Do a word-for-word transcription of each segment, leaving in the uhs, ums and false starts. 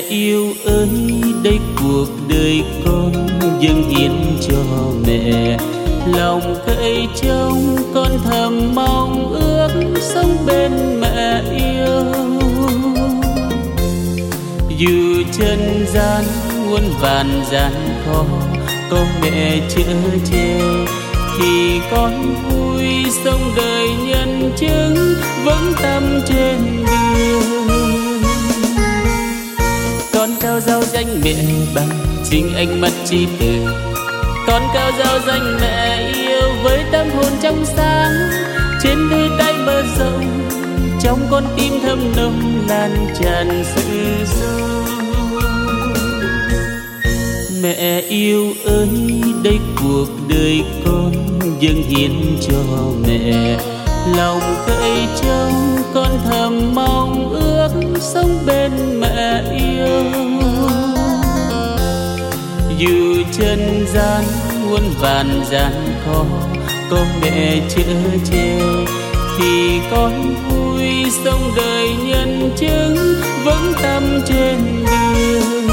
yêu ơi, đây cuộc đời con dâng hiến cho mẹ. Lòng cậy trông con thầm mong ước sống bên mẹ yêu. Dù trần gian muôn vàn gian khó, có mẹ chở che thì con vui sống đời nhân chứng vững tâm trên đường. Con cao dao danh mẹ bằng chính ánh mắt trí tuệ, con cao dao danh mẹ yêu với tâm hồn trong sáng. Trên đôi tay mơ rộng trong con tim thâm nồng lan tràn sự dâu. Mẹ yêu ơi, đây cuộc đời con dâng hiến cho mẹ. Lòng cậy trông con thầm mong ước sống bên mẹ yêu. Dù trần gian muôn vàn gian khó, có mẹ chở che thì con vui sống đời nhân chứng vững tâm trên đường.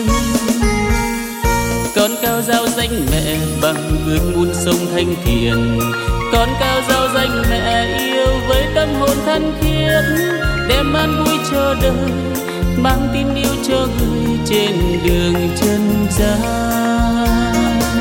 Con cao dao danh mẹ bằng ước muốn sống thanh thiện, con cao dao danh mẹ yêu với tâm hồn thân khiết, đem an vui cho đời, mang tin yêu cho người trên đường chân gian.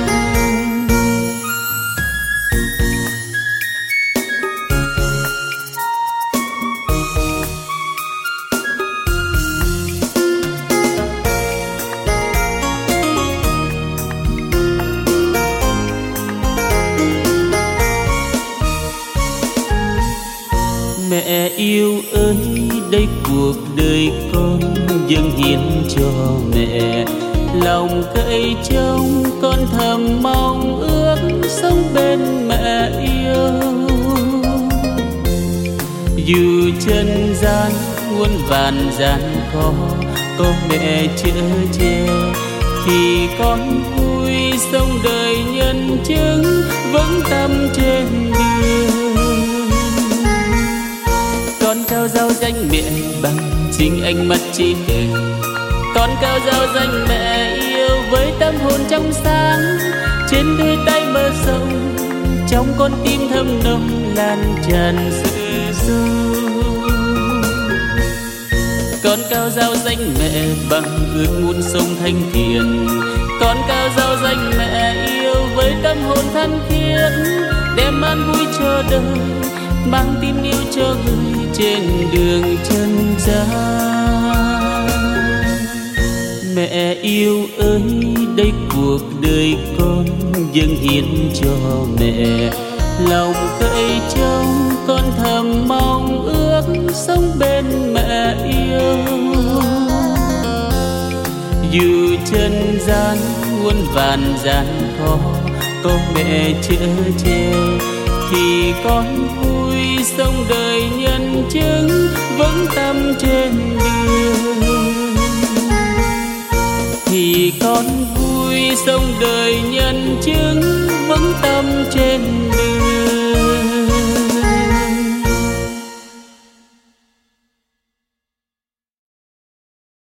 Mẹ yêu ơi, đây cuộc đời con dâng hiến cho mẹ. Lòng cậy trông con thầm mong ước sống bên mẹ yêu. Dù trần gian muôn vàn gian khó, có mẹ chở che thì con vui sống đời nhân chứng vững tâm trên đường. Con cao dao danh mẹ bằng chính ánh mắt trí tuệ, con cao dao danh mẹ yêu với tâm hồn trong sáng. Trên đôi tay mơ rộng trong con tim thâm nồng lan tràn sự dâu. Con cao dao danh mẹ bằng ước muốn sống thanh thiện, con cao dao danh mẹ yêu với tâm hồn thân khiết, đem an vui cho đời, mang tin yêu cho người trên đường chân gian. Mẹ yêu ơi, đây cuộc đời con dâng hiến cho mẹ. Lòng cậy trông con thầm mong ước sống bên mẹ yêu. Dù trần gian muôn vàn gian khó, có mẹ chở che thì con vui sống đời nhân chứng vững tâm trên đường. Thì con vui sống đời nhân chứng vững tâm trên đường.